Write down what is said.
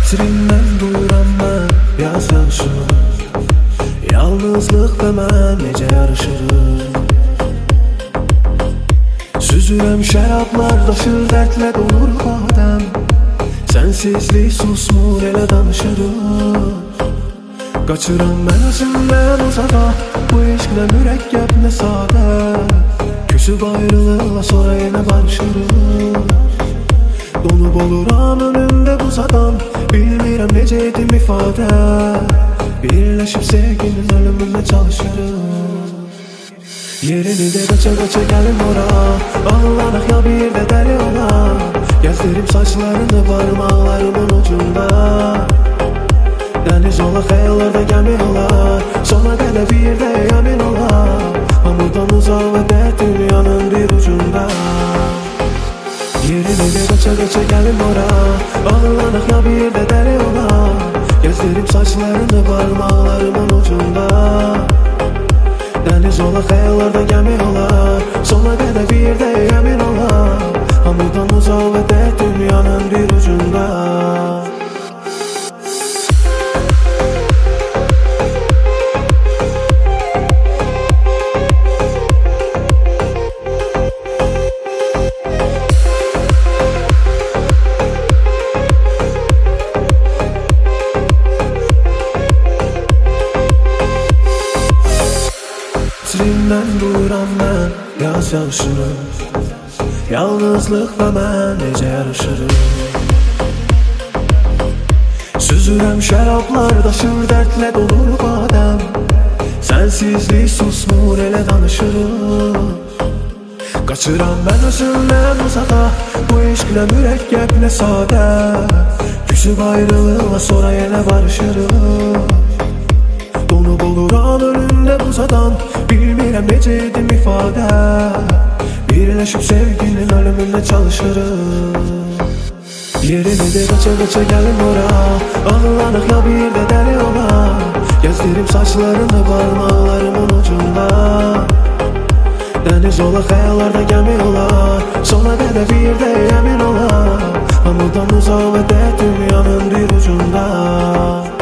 Sirindən duyuram mən yaz yağışını, yalnızlıq və mən necə yarışırıq. Süzürəm şərablar, daşır dərdlə dolur badəm. Sənsizlik susmur, elə danışırıq. Qaçıram mən özümdən uzağa, bu eşqlə mürəkkəb nə sadə. Küsüb ayrılıqla sonra yenə barışırıq. Donub oluram önümdə buzadan, bilmirəm necə edim ifadə. Birləşib sevginin ölümünə çalışırıq. Yerini de qaça gəlin ora, ağlanaq ya bir də dəli ola. Gəzdirim saçlarını barmaqlarımın ucunda. Dəniz ola, xəyallarda gəmi ola, sona qədər bir də yamin ola. Hamıdan uzaq və dərd dünyanın bir ucunda. Yerini de qaça gəlin ora, ağlanaq ya bir də dəli ola. Gəzdirim saçlarını barmaqlarımın ucunda. Dəniz ola, xəyallarda gəmi ola, sona qədər bir də yamin ola. Hamıdan uzaq və dərd dünyanın bir ucunda. Sirindən duyuram mən yaz yağışını, yalnızlıq və mən necə yarışırıq. Süzürəm şərablar, daşır dərdlə dolur badəm. Sənsizlik susmur, elə danışırıq. Qaçıram mən özümdən uzağa, bu eşqlə mürəkkəb nə sadə. Küsüb ayrılıqla sonra yenə barışırıq. Donub oluram önümdə buzadan, bilmirəm necə edim ifadə. Birləşib sevginin ölümünə çalışırıq. Yerini de qaça gəlin ora, ağlanaq ya bir də dəli ola. Gəzdirim saçlarını barmaqlarımın ucunda. Dəniz ola, xəyallarda gəmi ola, sona qədər bir də yamin ola. Hamıdan uzaq və dərd dünyanın bir ucunda.